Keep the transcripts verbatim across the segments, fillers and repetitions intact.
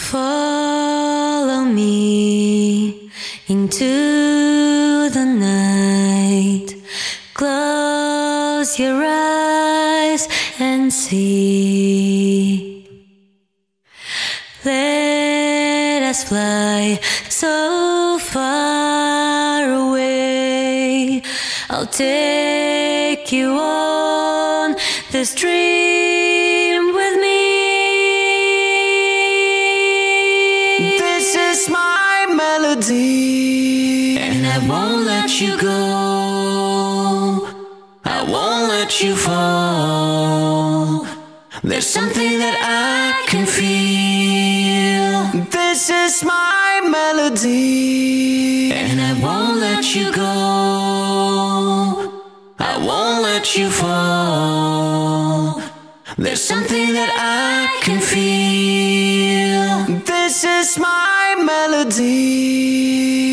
Follow me into the night. Close your eyes and see. Let us fly so far away. I'll take you on this dream with me. This is my melody, and I won't let you go. I won't let you fall. There's something that I can feel. This is my melody, and I won't let you go. I won't let you fall. There's something that I can feel. This is my melody.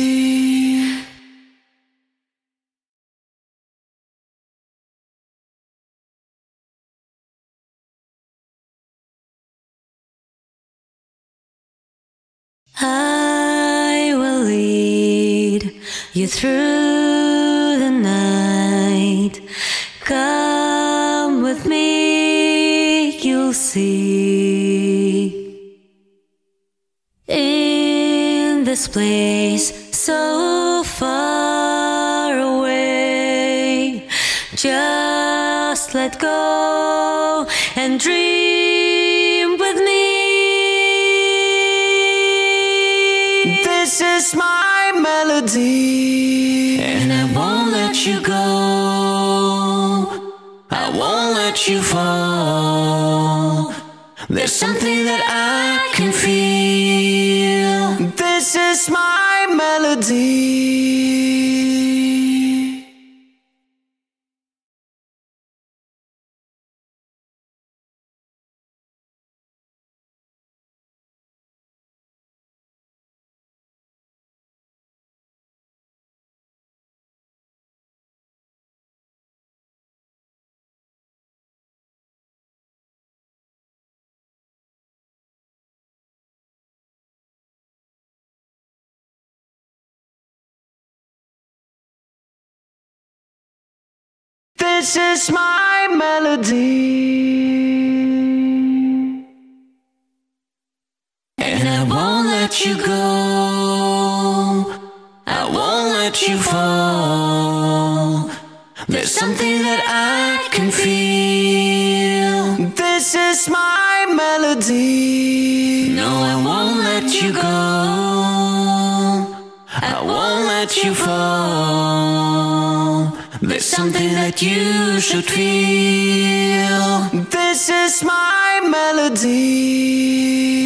I will lead you through the night. Come with me, you'll see. In this place so far away, just let go and dream with me. This is my melody, and I won't let you go. I won't let you fall. There's something that I can feel. This is my melody. This is my melody, and I won't let you go. I won't let you fall. There's something that I can feel. This is my melody. No, I won't let you go. I won't let you fall. There's something that you should feel. This is my melody.